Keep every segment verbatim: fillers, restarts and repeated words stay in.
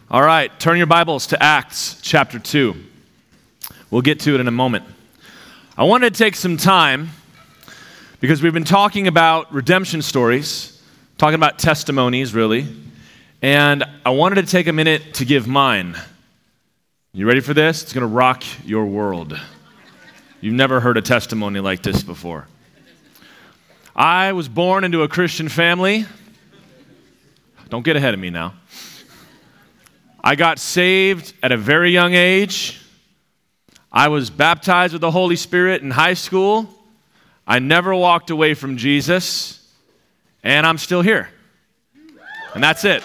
All right, turn your Bibles to Acts chapter two. We'll get to it in a moment. I wanted to take some time because we've been talking about redemption stories, talking about testimonies, really, and I wanted to take a minute to give mine. You ready for this? It's going to rock your world. You've never heard a testimony like this before. I was born into a Christian family. Don't get ahead of me now. I got saved at a very young age. I was baptized with the Holy Spirit in high school. I never walked away from Jesus, and I'm still here. And that's it.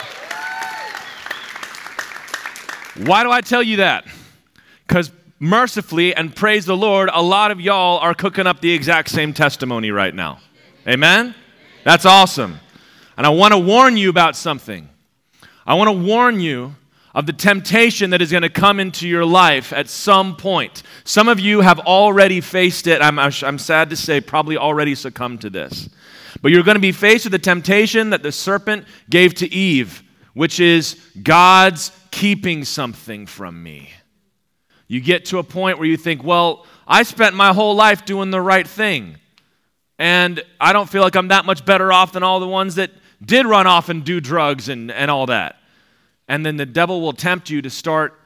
Why do I tell you that? Because mercifully, and praise the Lord, a lot of y'all are cooking up the exact same testimony right now. Amen? That's awesome. And I want to warn you about something. I want to warn you of the temptation that is going to come into your life at some point. Some of you have already faced it. I'm, I'm sad to say, probably already succumbed to this. But you're going to be faced with the temptation that the serpent gave to Eve, which is God's keeping something from me. You get to a point where you think, well, I spent my whole life doing the right thing, and I don't feel like I'm that much better off than all the ones that did run off and do drugs and, and all that. And then the devil will tempt you to start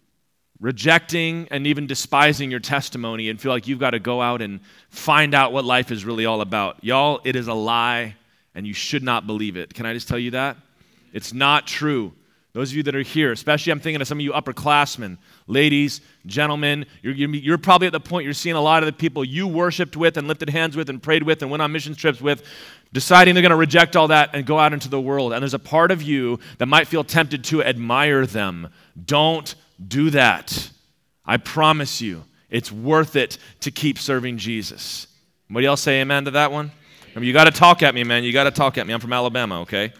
rejecting and even despising your testimony and feel like you've got to go out and find out what life is really all about. Y'all, it is a lie, and you should not believe it. Can I just tell you that? It's not true. Those of you that are here, especially I'm thinking of some of you upperclassmen, ladies, gentlemen, you're, you're probably at the point you're seeing a lot of the people you worshiped with and lifted hands with and prayed with and went on mission trips with, deciding they're going to reject all that and go out into the world. And there's a part of you that might feel tempted to admire them. Don't do that. I promise you, it's worth it to keep serving Jesus. Anybody else say amen to that one? Remember, you got to talk at me, man. You got to talk at me. I'm from Alabama, okay?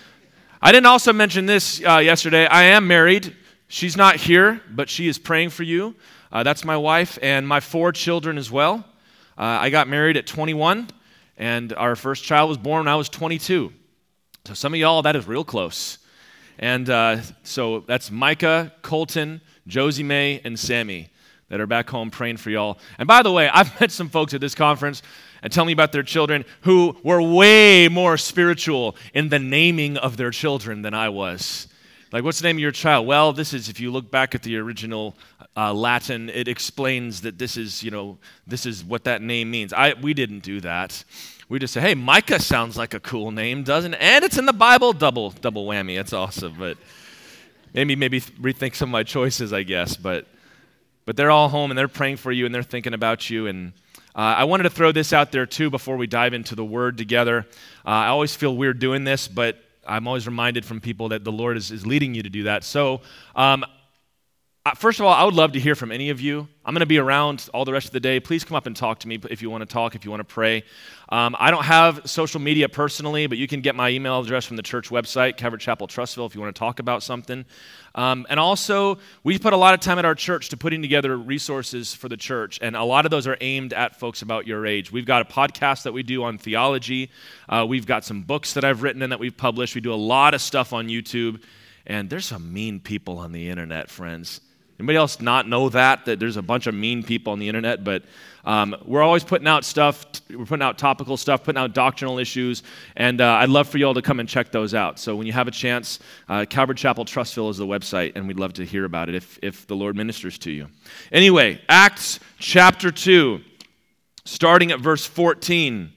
I didn't also mention this uh, yesterday. I am married. She's not here, but she is praying for you. Uh, that's my wife and my four children as well. Uh, I got married at twenty-one, and our first child was born when I was twenty-two. So some of y'all, that is real close. And uh, so that's Micah, Colton, Josie Mae, and Sammy that are back home praying for y'all. And by the way, I've met some folks at this conference and tell me about their children who were way more spiritual in the naming of their children than I was. Like, what's the name of your child? Well, this is, if you look back at the original uh, Latin, it explains that this is, you know, this is what that name means. I We didn't do that. We just say, hey, Micah sounds like a cool name, doesn't it? And it's in the Bible. Double, double whammy. That's awesome. But maybe, maybe rethink some of my choices, I guess. But, but they're all home, and they're praying for you, and they're thinking about you, and Uh, I wanted to throw this out there, too, before we dive into the Word together. Uh, I always feel weird doing this, but I'm always reminded from people that the Lord is, is leading you to do that. So, um, first of all, I would love to hear from any of you. I'm going to be around all the rest of the day. Please come up and talk to me if you want to talk, if you want to pray. Um, I don't have social media personally, but you can get my email address from the church website, Calvary Chapel Trustville, if you want to talk about something. Um, and also, we put a lot of time at our church to putting together resources for the church, and a lot of those are aimed at folks about your age. We've got a podcast that we do on theology. Uh, we've got some books that I've written and that we've published. We do a lot of stuff on YouTube, and there's some mean people on the internet, friends. Anybody else not know that, that there's a bunch of mean people on the internet? But um, we're always putting out stuff. We're putting out topical stuff, putting out doctrinal issues, and uh, I'd love for you all to come and check those out. So when you have a chance, uh, Calvary Chapel Trustville is the website, and we'd love to hear about it if, if the Lord ministers to you. Anyway, Acts chapter two, starting at verse fourteen.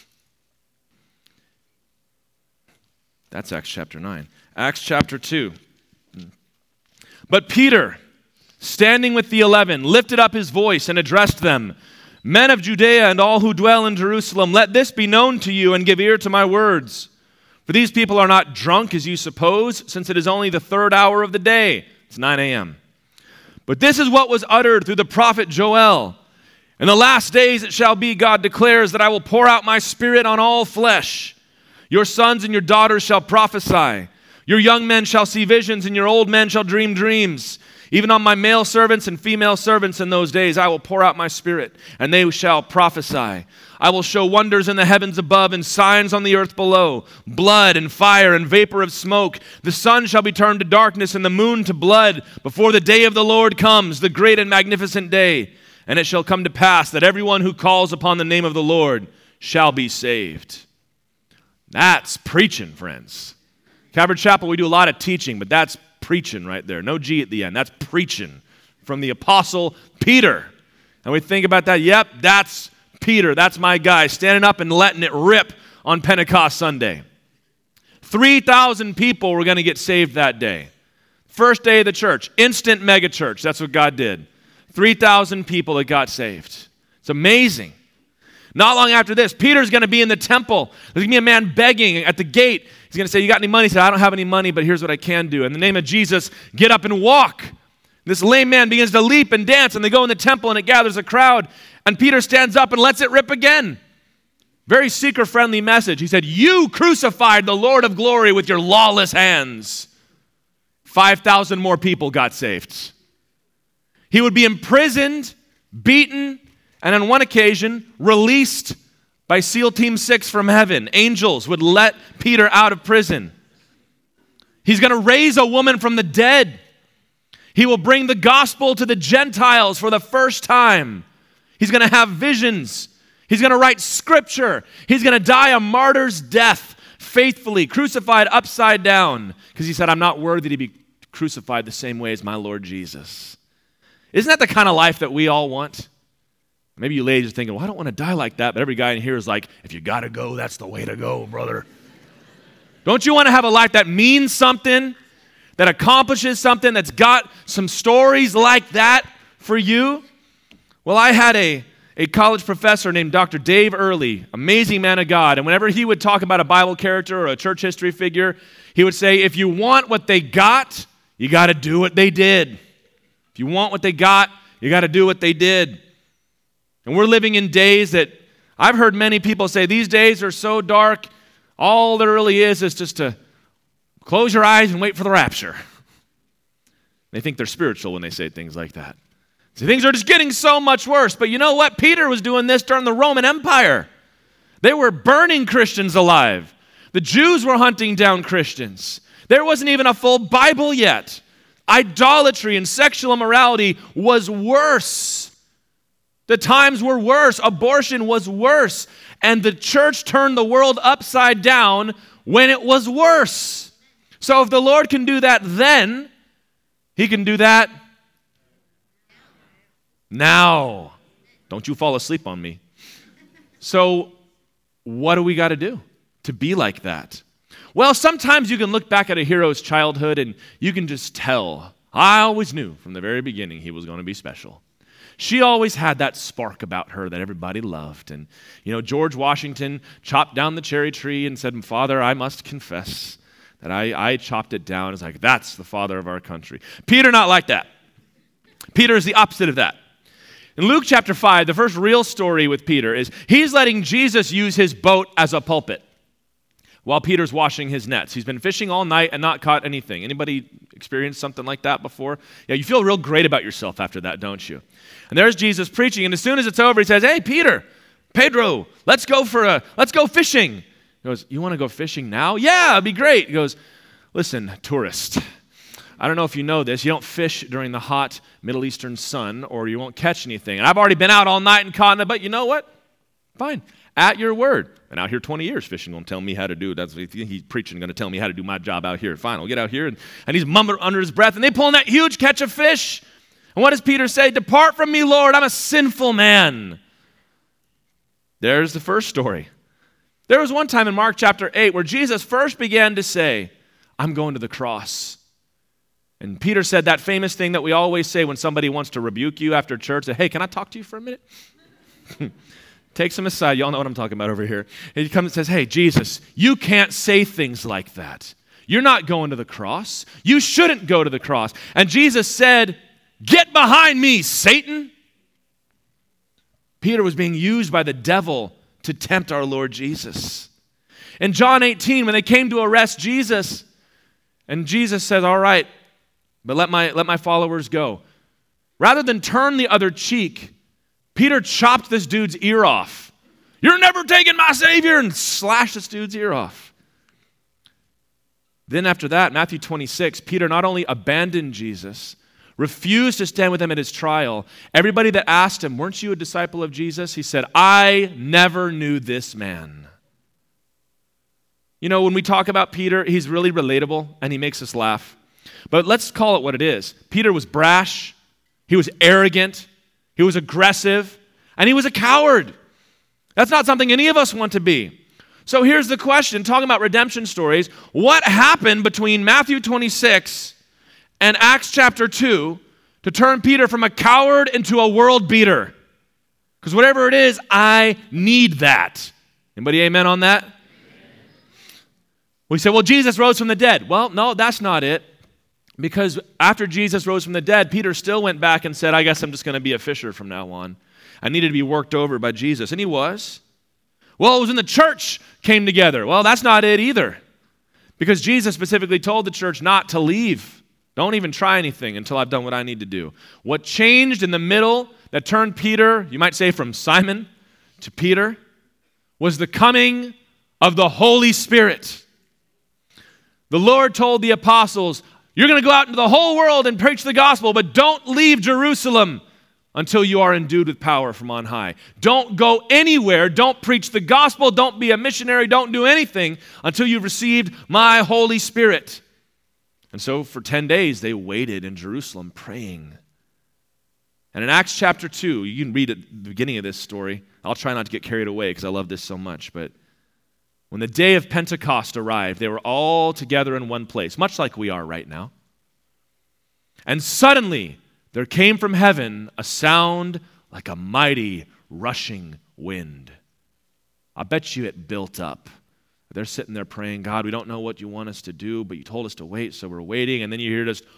That's Acts chapter nine. Acts chapter two. But Peter, standing with the eleven, lifted up his voice and addressed them, Men of Judea and all who dwell in Jerusalem, let this be known to you and give ear to my words. For these people are not drunk as you suppose, since it is only the third hour of the day. It's nine a.m. But this is what was uttered through the prophet Joel. In the last days it shall be, God declares, that I will pour out my spirit on all flesh. Your sons and your daughters shall prophesy. Your young men shall see visions, and your old men shall dream dreams. Even on my male servants and female servants in those days, I will pour out my Spirit, and they shall prophesy. I will show wonders in the heavens above and signs on the earth below, blood and fire and vapor of smoke. The sun shall be turned to darkness and the moon to blood before the day of the Lord comes, the great and magnificent day. And it shall come to pass that everyone who calls upon the name of the Lord shall be saved. That's preaching, friends. Calvary Chapel, we do a lot of teaching, but that's preaching right there. No G at the end. That's preaching from the Apostle Peter. And we think about that. Yep, that's Peter. That's my guy standing up and letting it rip on Pentecost Sunday. three thousand people were going to get saved that day. First day of the church. Instant mega church. That's what God did. three thousand people that got saved. It's amazing. Not long after this, Peter's going to be in the temple. There's going to be a man begging at the gate. He's going to say, you got any money? He said, I don't have any money, but here's what I can do. In the name of Jesus, get up and walk. This lame man begins to leap and dance, and they go in the temple, and it gathers a crowd. And Peter stands up and lets it rip again. Very seeker-friendly message. He said, you crucified the Lord of glory with your lawless hands. five thousand more people got saved. He would be imprisoned, beaten, and on one occasion, released by SEAL Team six from heaven. Angels would let Peter out of prison. He's going to raise a woman from the dead. He will bring the gospel to the Gentiles for the first time. He's going to have visions. He's going to write scripture. He's going to die a martyr's death faithfully, crucified upside down, because he said, I'm not worthy to be crucified the same way as my Lord Jesus. Isn't that the kind of life that we all want? Maybe you ladies are thinking, well, I don't want to die like that, but every guy in here is like, if you got to go, that's the way to go, brother. Don't you want to have a life that means something, that accomplishes something, that's got some stories like that for you? Well, I had a, a college professor named Doctor Dave Early, amazing man of God, and whenever he would talk about a Bible character or a church history figure, he would say, if you want what they got, you got to do what they did. If you want what they got, you got to do what they did. And we're living in days that I've heard many people say, these days are so dark, all there really is is just to close your eyes and wait for the rapture. They think they're spiritual when they say things like that. So things are just getting so much worse. But you know what? Peter was doing this during the Roman Empire. They were burning Christians alive. The Jews were hunting down Christians. There wasn't even a full Bible yet. Idolatry and sexual immorality was worse. The times were worse. Abortion was worse. And the church turned the world upside down when it was worse. So if the Lord can do that then, he can do that now. Don't you fall asleep on me. So what do we got to do to be like that? Well, sometimes you can look back at a hero's childhood and you can just tell. I always knew from the very beginning he was going to be special. She always had that spark about her that everybody loved. And, you know, George Washington chopped down the cherry tree and said, Father, I must confess that I, I chopped it down. It's like, that's the father of our country. Peter, not like that. Peter is the opposite of that. In Luke chapter five, the first real story with Peter is he's letting Jesus use his boat as a pulpit while Peter's washing his nets. He's been fishing all night and not caught anything. Anybody experienced something like that before? Yeah, you feel real great about yourself after that, don't you? And there's Jesus preaching, and as soon as it's over, he says, hey, Peter, Pedro, let's go for a, let's go fishing. He goes, you want to go fishing now? Yeah, it'd be great. He goes, listen, tourist, I don't know if you know this, you don't fish during the hot Middle Eastern sun, or you won't catch anything. And I've already been out all night and caught it, but you know what? Fine. At your word. Been out here twenty years fishing, going to tell me how to do it. That's what he's preaching, going to tell me how to do my job out here. Fine, I'll get out here. And, and he's mumbling under his breath, and they pull in that huge catch of fish. And what does Peter say? Depart from me, Lord, I'm a sinful man. There's the first story. There was one time in Mark chapter eight where Jesus first began to say, I'm going to the cross. And Peter said that famous thing that we always say when somebody wants to rebuke you after church, say, hey, can I talk to you for a minute? Takes him aside. Y'all know what I'm talking about over here. And he comes and says, hey, Jesus, you can't say things like that. You're not going to the cross. You shouldn't go to the cross. And Jesus said, get behind me, Satan. Peter was being used by the devil to tempt our Lord Jesus. In John eighteen, when they came to arrest Jesus, and Jesus said, all right, but let my, let my followers go. Rather than turn the other cheek, Peter chopped this dude's ear off. You're never taking my Savior, and slashed this dude's ear off. Then after that, Matthew twenty-six, Peter not only abandoned Jesus, refused to stand with him at his trial. Everybody that asked him, weren't you a disciple of Jesus? He said, I never knew this man. You know, when we talk about Peter, he's really relatable and he makes us laugh. But let's call it what it is. Peter was brash, he was arrogant, he was aggressive, and he was a coward. That's not something any of us want to be. So here's the question, talking about redemption stories. What happened between Matthew twenty-six and Acts chapter two to turn Peter from a coward into a world beater? Because whatever it is, I need that. Anybody amen on that? Amen. We say, well, Jesus rose from the dead. Well, no, that's not it. Because after Jesus rose from the dead, Peter still went back and said, I guess I'm just going to be a fisher from now on. I needed to be worked over by Jesus. And he was. Well, it was when the church came together. Well, that's not it either. Because Jesus specifically told the church not to leave. Don't even try anything until I've done what I need to do. What changed in the middle that turned Peter, you might say from Simon to Peter, was the coming of the Holy Spirit. The Lord told the apostles, you're going to go out into the whole world and preach the gospel, but don't leave Jerusalem until you are endued with power from on high. Don't go anywhere. Don't preach the gospel. Don't be a missionary. Don't do anything until you've received my Holy Spirit. And so for ten days, they waited in Jerusalem praying. And in Acts chapter two, you can read at the beginning of this story. I'll try not to get carried away because I love this so much. But when the day of Pentecost arrived, they were all together in one place, much like we are right now. And suddenly, there came from heaven a sound like a mighty rushing wind. I bet you it built up. They're sitting there praying, God, we don't know what you want us to do, but you told us to wait, so we're waiting. And then you hear just,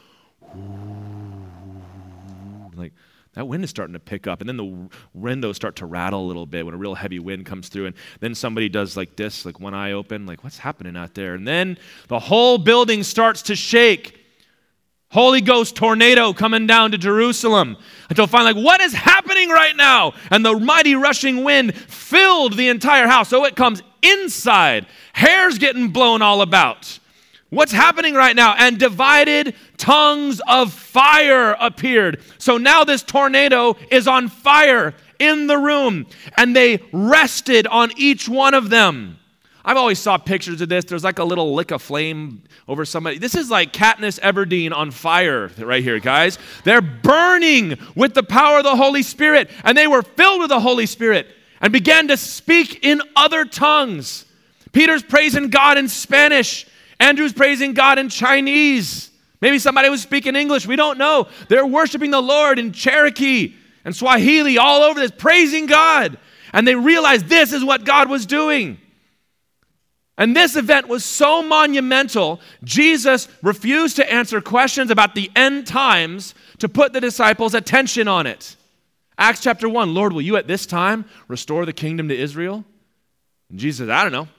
like, that wind is starting to pick up. And then the windows start to rattle a little bit when a real heavy wind comes through. And then somebody does like this, like one eye open, like, what's happening out there? And then the whole building starts to shake. Holy Ghost tornado coming down to Jerusalem until finally, like, what is happening right now? And the mighty rushing wind filled the entire house. So it comes inside. Hair's getting blown all about. What's happening right now? And divided tongues of fire appeared. So now this tornado is on fire in the room. And they rested on each one of them. I've always saw pictures of this. There's like a little lick of flame over somebody. This is like Katniss Everdeen on fire right here, guys. They're burning with the power of the Holy Spirit. And they were filled with the Holy Spirit and began to speak in other tongues. Peter's praising God in Spanish. Andrew's praising God in Chinese. Maybe somebody was speaking English. We don't know. They're worshiping the Lord in Cherokee and Swahili all over this, praising God. And they realized this is what God was doing. And this event was so monumental, Jesus refused to answer questions about the end times to put the disciples' attention on it. Acts chapter one, Lord, will you at this time restore the kingdom to Israel? And Jesus said, I don't know.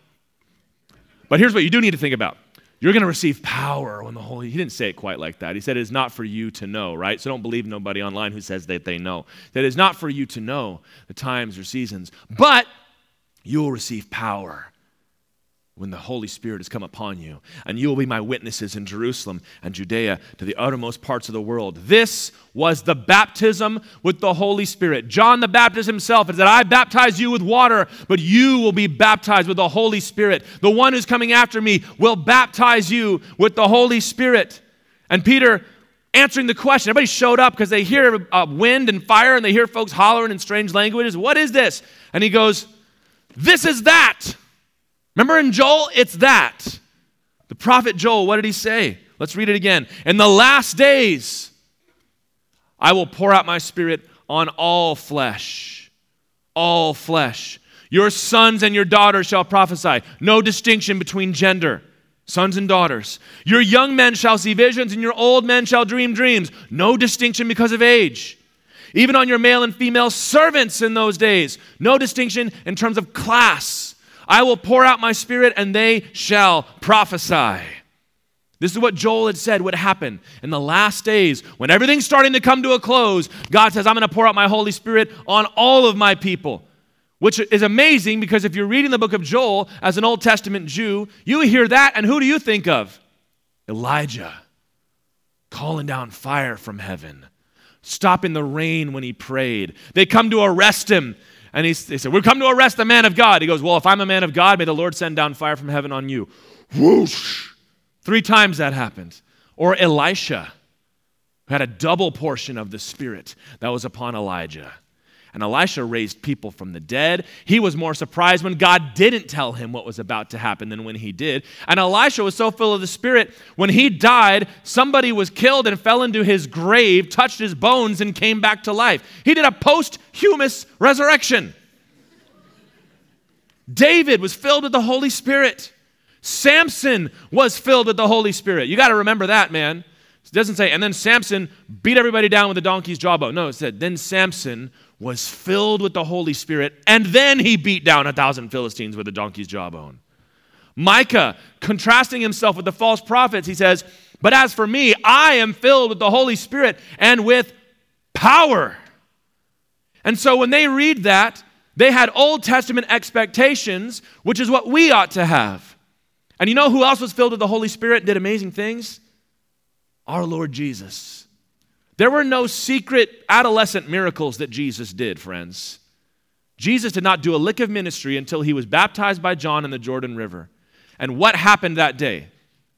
But here's what you do need to think about. You're going to receive power when the Holy... He didn't say it quite like that. He said it is not for you to know, right? So don't believe nobody online who says that they know. That it is not for you to know the times or seasons, but you will receive power when the Holy Spirit has come upon you, and you will be my witnesses in Jerusalem and Judea to the uttermost parts of the world. This was the baptism with the Holy Spirit. John the Baptist himself said, I baptize you with water, but you will be baptized with the Holy Spirit. The one who's coming after me will baptize you with the Holy Spirit. And Peter answering the question, everybody showed up because they hear uh, wind and fire, and they hear folks hollering in strange languages. What is this? And he goes, this is that. Remember in Joel, it's that. The prophet Joel, what did he say? Let's read it again. In the last days, I will pour out my spirit on all flesh. All flesh. Your sons and your daughters shall prophesy. No distinction between gender. Sons and daughters. Your young men shall see visions, and your old men shall dream dreams. No distinction because of age. Even on your male and female servants in those days. No distinction in terms of class. I will pour out my spirit, and they shall prophesy. This is what Joel had said would happen in the last days when everything's starting to come to a close. God says, I'm going to pour out my Holy Spirit on all of my people, which is amazing because if you're reading the book of Joel as an Old Testament Jew, you hear that and who do you think of? Elijah calling down fire from heaven, stopping the rain when he prayed. They come to arrest him and he, they said, we've come to arrest the man of God. He goes, well, if I'm a man of God, may the Lord send down fire from heaven on you. Whoosh! Three times that happened. Or Elisha, who had a double portion of the Spirit that was upon Elijah. And Elisha raised people from the dead. He was more surprised when God didn't tell him what was about to happen than when he did. And Elisha was so full of the Spirit, when he died, somebody was killed and fell into his grave, touched his bones, and came back to life. He did a posthumous resurrection. David was filled with the Holy Spirit. Samson was filled with the Holy Spirit. You got to remember that, man. It doesn't say, and then Samson beat everybody down with a donkey's jawbone. No, it said, then Samson was filled with the Holy Spirit, and then he beat down a thousand Philistines with a donkey's jawbone. Micah, contrasting himself with the false prophets, he says, but as for me, I am filled with the Holy Spirit and with power. And so when they read that, they had Old Testament expectations, which is what we ought to have. And you know who else was filled with the Holy Spirit and did amazing things? Our Lord Jesus. There were no secret adolescent miracles that Jesus did, friends. Jesus did not do a lick of ministry until he was baptized by John in the Jordan River. And what happened that day?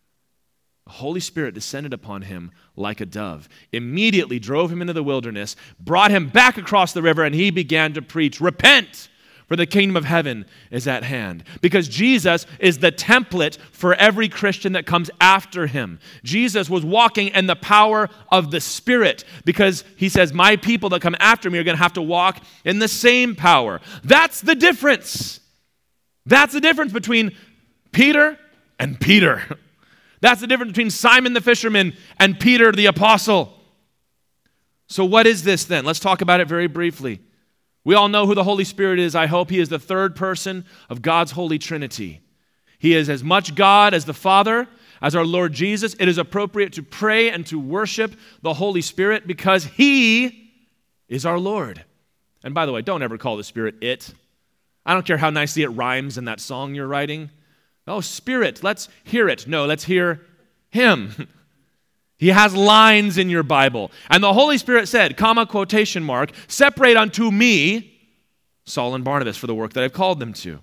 The Holy Spirit descended upon him like a dove, immediately drove him into the wilderness, brought him back across the river, and he began to preach, repent, for the kingdom of heaven is at hand. Because Jesus is the template for every Christian that comes after him. Jesus was walking in the power of the Spirit because he says, my people that come after me are going to have to walk in the same power. That's the difference. That's the difference between Peter and Peter. That's the difference between Simon the fisherman and Peter the apostle. So what is this then? Let's talk about it very briefly. We all know who the Holy Spirit is, I hope. He is the third person of God's Holy Trinity. He is as much God as the Father, as our Lord Jesus. It is appropriate to pray and to worship the Holy Spirit because He is our Lord. And by the way, don't ever call the Spirit it. I don't care how nicely it rhymes in that song you're writing. Oh, Spirit, let's hear it. No, let's hear Him. He has lines in your Bible. And the Holy Spirit said, comma, quotation mark, separate unto me Saul and Barnabas for the work that I've called them to.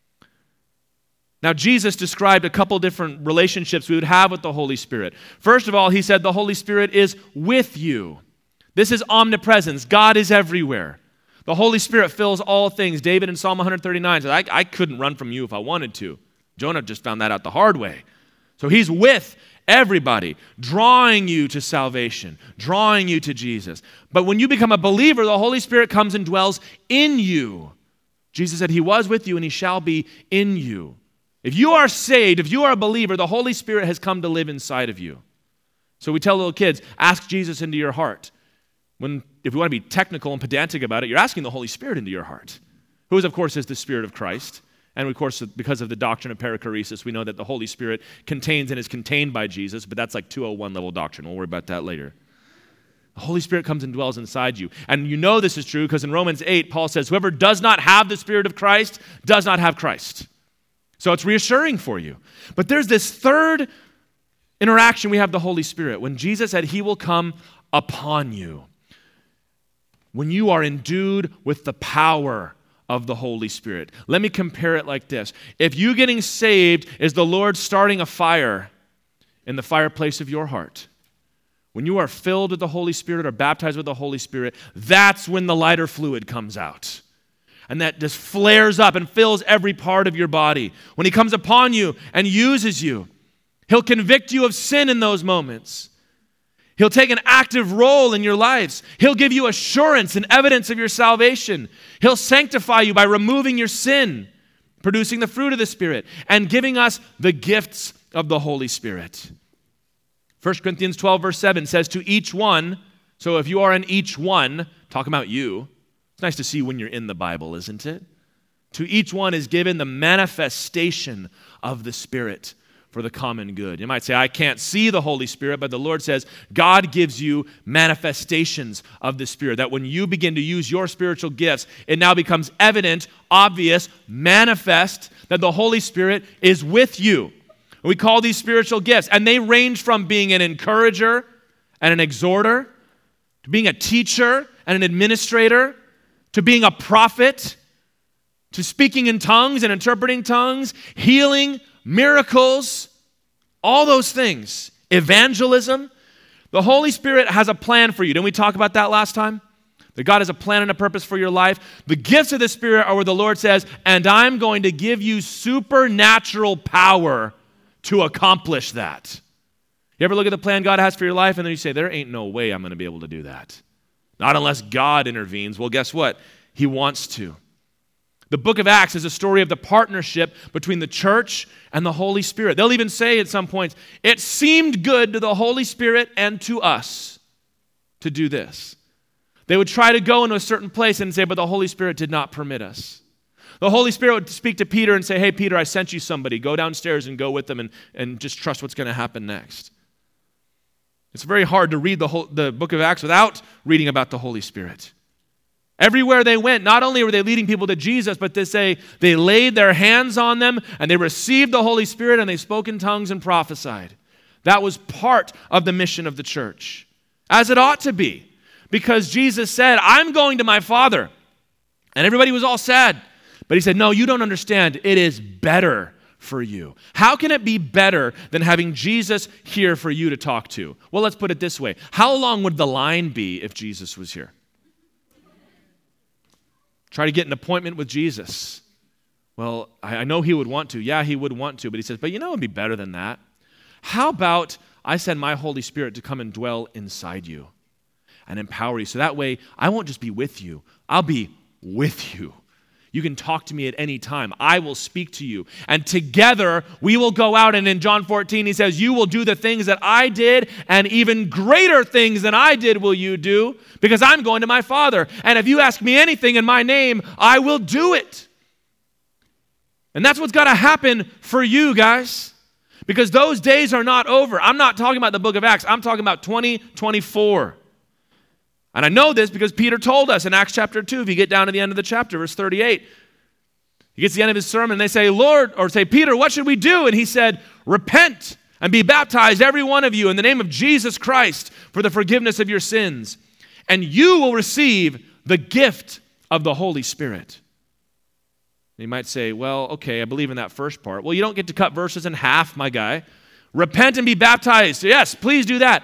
Now, Jesus described a couple different relationships we would have with the Holy Spirit. First of all, he said the Holy Spirit is with you. This is omnipresence. God is everywhere. The Holy Spirit fills all things. David in Psalm one thirty-nine said, I, I couldn't run from you if I wanted to. Jonah just found that out the hard way. So he's with everybody, drawing you to salvation, drawing you to Jesus. But when you become a believer, the Holy Spirit comes and dwells in you. Jesus said he was with you and he shall be in you. If you are saved, if you are a believer, the Holy Spirit has come to live inside of you. So we tell little kids, ask Jesus into your heart. When, if you want to be technical and pedantic about it, you're asking the Holy Spirit into your heart, who is, of course, is the Spirit of Christ. And of course, because of the doctrine of perichoresis, we know that the Holy Spirit contains and is contained by Jesus, but that's like two oh one level doctrine. We'll worry about that later. The Holy Spirit comes and dwells inside you. And you know this is true because in Romans eight, Paul says, whoever does not have the Spirit of Christ does not have Christ. So it's reassuring for you. But there's this third interaction we have with the Holy Spirit. When Jesus said he will come upon you. When you are endued with the power of the Holy Spirit. Let me compare it like this. If you getting saved is the Lord starting a fire in the fireplace of your heart, when you are filled with the Holy Spirit or baptized with the Holy Spirit, that's when the lighter fluid comes out. And that just flares up and fills every part of your body. When he comes upon you and uses you, he'll convict you of sin in those moments. He'll take an active role in your lives. He'll give you assurance and evidence of your salvation. He'll sanctify you by removing your sin, producing the fruit of the Spirit, and giving us the gifts of the Holy Spirit. First Corinthians twelve, verse seven says, to each one, so if you are in each one, talking about you, it's nice to see when you're in the Bible, isn't it? To each one is given the manifestation of the Spirit. for the common good. You might say, I can't see the Holy Spirit, but the Lord says God gives you manifestations of the Spirit, that when you begin to use your spiritual gifts, it now becomes evident, obvious, manifest that the Holy Spirit is with you. We call these spiritual gifts, and they range from being an encourager and an exhorter, to being a teacher and an administrator, to being a prophet, to speaking in tongues and interpreting tongues, healing, miracles, all those things, evangelism. The Holy Spirit has a plan for you. Didn't we talk about that last time? That God has a plan and a purpose for your life. The gifts of the Spirit are where the Lord says, and I'm going to give you supernatural power to accomplish that. You ever look at the plan God has for your life and then you say, there ain't no way I'm going to be able to do that. Not unless God intervenes. Well, guess what? He wants to. The book of Acts is a story of the partnership between the church and the Holy Spirit. They'll even say at some points, it seemed good to the Holy Spirit and to us to do this. They would try to go into a certain place and say, but the Holy Spirit did not permit us. The Holy Spirit would speak to Peter and say, hey, Peter, I sent you somebody. Go downstairs and go with them and, and just trust what's going to happen next. It's very hard to read the, whole, the book of Acts without reading about the Holy Spirit. Everywhere they went, not only were they leading people to Jesus, but they say they laid their hands on them and they received the Holy Spirit and they spoke in tongues and prophesied. That was part of the mission of the church, as it ought to be, because Jesus said, I'm going to my Father. And everybody was all sad. But he said, no, you don't understand. It is better for you. How can it be better than having Jesus here for you to talk to? Well, let's put it this way. How long would the line be if Jesus was here? Try to get an appointment with Jesus. Well, I know he would want to. Yeah, he would want to. But he says, but you know it would be better than that. How about I send my Holy Spirit to come and dwell inside you and empower you? So that way, I won't just be with you. I'll be with you. You can talk to me at any time. I will speak to you. And together, we will go out. And in John fourteen, he says, you will do the things that I did, and even greater things than I did will you do, because I'm going to my Father. And if you ask me anything in my name, I will do it. And that's what's got to happen for you, guys, because those days are not over. I'm not talking about the book of Acts. I'm talking about twenty twenty-four. And I know this because Peter told us in Acts chapter two, if you get down to the end of the chapter, verse thirty-eight, he gets to the end of his sermon and they say, Lord, or say, Peter, what should we do? And he said, repent and be baptized, every one of you, in the name of Jesus Christ for the forgiveness of your sins. And you will receive the gift of the Holy Spirit. And you might say, well, okay, I believe in that first part. Well, you don't get to cut verses in half, my guy. Repent and be baptized. Yes, please do that.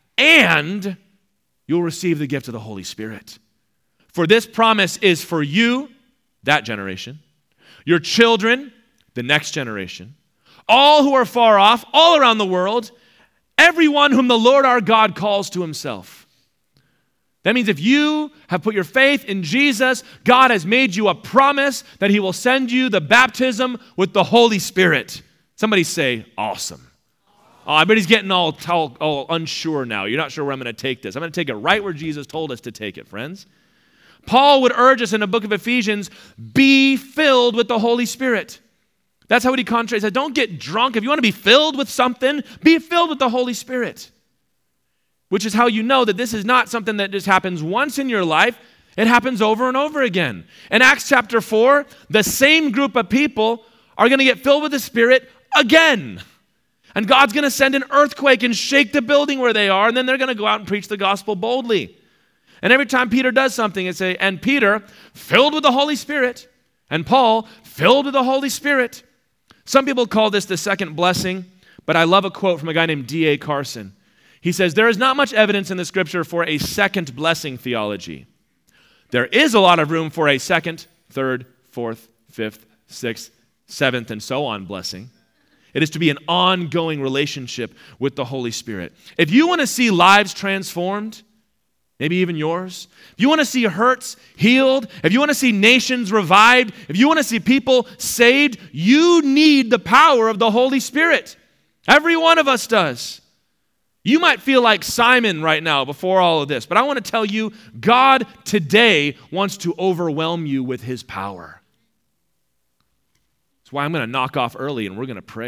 And you'll receive the gift of the Holy Spirit. For this promise is for you, that generation, your children, the next generation, all who are far off, all around the world, everyone whom the Lord our God calls to himself. That means if you have put your faith in Jesus, God has made you a promise that he will send you the baptism with the Holy Spirit. Somebody say, awesome. Oh, I bet he's getting all, all, all unsure now. You're not sure where I'm going to take this. I'm going to take it right where Jesus told us to take it, friends. Paul would urge us in the book of Ephesians, be filled with the Holy Spirit. That's how he contrasts. He said, don't get drunk. If you want to be filled with something, be filled with the Holy Spirit. Which is how you know that this is not something that just happens once in your life. It happens over and over again. In Acts chapter four, the same group of people are going to get filled with the Spirit again. And God's going to send an earthquake and shake the building where they are, and then they're going to go out and preach the gospel boldly. And every time Peter does something, it say, and Peter, filled with the Holy Spirit, and Paul, filled with the Holy Spirit. Some people call this the second blessing, but I love a quote from a guy named D A Carson. He says, there is not much evidence in the scripture for a second blessing theology. There is a lot of room for a second, third, fourth, fifth, sixth, seventh, and so on blessing. It is to be an ongoing relationship with the Holy Spirit. If you want to see lives transformed, maybe even yours, if you want to see hurts healed, if you want to see nations revived, if you want to see people saved, you need the power of the Holy Spirit. Every one of us does. You might feel like Simon right now before all of this, but I want to tell you, God today wants to overwhelm you with his power. That's why I'm going to knock off early and we're going to pray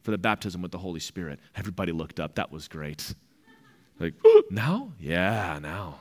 for the baptism with the Holy Spirit. Everybody looked up. That was great. Like, now? Yeah, now.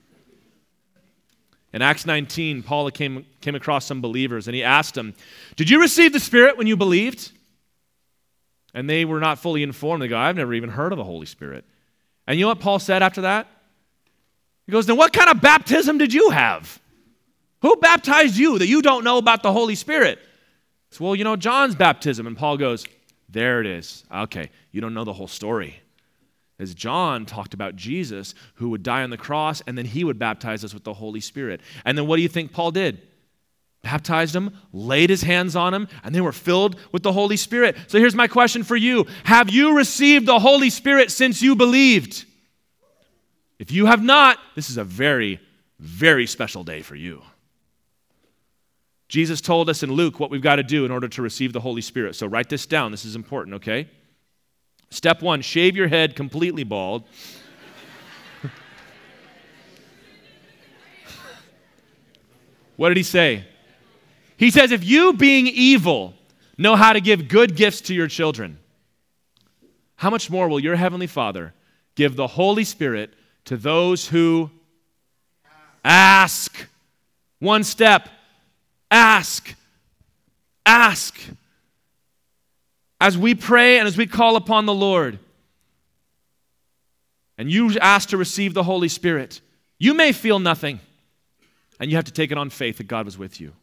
In Acts nineteen, Paul came, came across some believers, and he asked them, did you receive the Spirit when you believed? And they were not fully informed. They go, I've never even heard of the Holy Spirit. And you know what Paul said after that? He goes, then what kind of baptism did you have? Who baptized you that you don't know about the Holy Spirit? So, well, you know, John's baptism. And Paul goes, there it is. Okay, you don't know the whole story. As John talked about Jesus who would die on the cross and then he would baptize us with the Holy Spirit. And then what do you think Paul did? Baptized them, laid his hands on them, and they were filled with the Holy Spirit. So here's my question for you. Have you received the Holy Spirit since you believed? If you have not, this is a very, very special day for you. Jesus told us in Luke what we've got to do in order to receive the Holy Spirit. So write this down. This is important, okay? Step one, shave your head completely bald. What did he say? He says, if you, being evil, know how to give good gifts to your children, how much more will your heavenly Father give the Holy Spirit to those who ask? One step, ask, ask. As we pray and as we call upon the Lord, and you ask to receive the Holy Spirit, you may feel nothing, and you have to take it on faith that God was with you.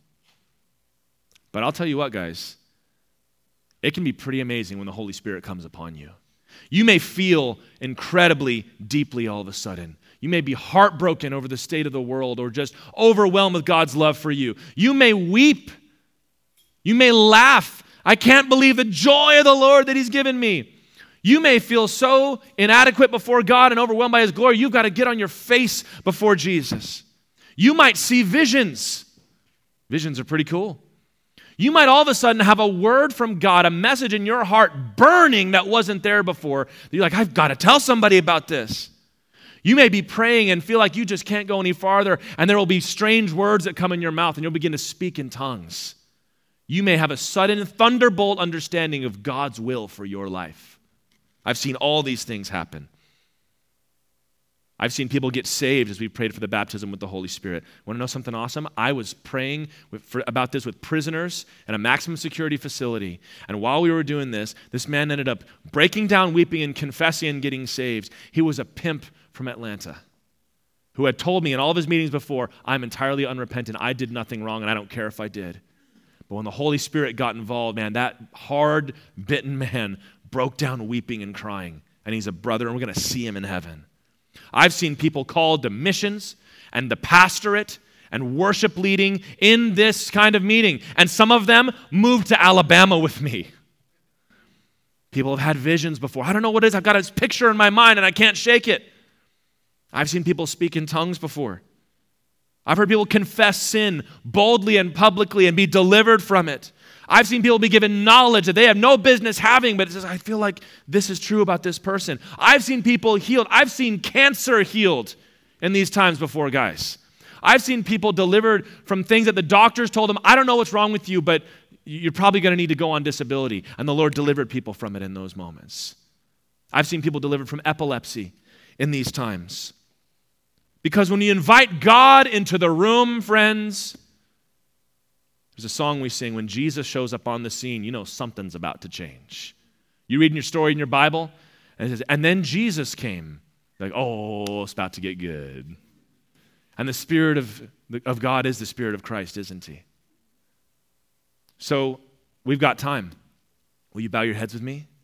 But I'll tell you what, guys, it can be pretty amazing when the Holy Spirit comes upon you. You may feel incredibly deeply all of a sudden. You may be heartbroken over the state of the world or just overwhelmed with God's love for you. You may weep. You may laugh. I can't believe the joy of the Lord that He's given me. You may feel so inadequate before God and overwhelmed by His glory, you've got to get on your face before Jesus. You might see visions. Visions are pretty cool. You might all of a sudden have a word from God, a message in your heart burning that wasn't there before. You're like, I've got to tell somebody about this. You may be praying and feel like you just can't go any farther, and there will be strange words that come in your mouth, and you'll begin to speak in tongues. You may have a sudden thunderbolt understanding of God's will for your life. I've seen all these things happen. I've seen people get saved as we prayed for the baptism with the Holy Spirit. Want to know something awesome? I was praying with, for, about this with prisoners in a maximum security facility. And while we were doing this, this man ended up breaking down, weeping, and confessing and getting saved. He was a pimp from Atlanta who had told me in all of his meetings before, I'm entirely unrepentant. I did nothing wrong, and I don't care if I did. But when the Holy Spirit got involved, man, that hard-bitten man broke down weeping and crying. And he's a brother, and we're going to see him in heaven. I've seen people called to missions and the pastorate and worship leading in this kind of meeting. And some of them moved to Alabama with me. People have had visions before. I don't know what it is. I've got a picture in my mind, and I can't shake it. I've seen people speak in tongues before. I've heard people confess sin boldly and publicly and be delivered from it. I've seen people be given knowledge that they have no business having, but it says, I feel like this is true about this person. I've seen people healed. I've seen cancer healed in these times before, guys. I've seen people delivered from things that the doctors told them, I don't know what's wrong with you, but you're probably going to need to go on disability. And the Lord delivered people from it in those moments. I've seen people delivered from epilepsy in these times. Because when you invite God into the room, friends, there's a song we sing, when Jesus shows up on the scene, you know something's about to change. You read in your story in your Bible, and it says, and then Jesus came. Like, oh, it's about to get good. And the Spirit of, of God is the Spirit of Christ, isn't He? So we've got time. Will you bow your heads with me?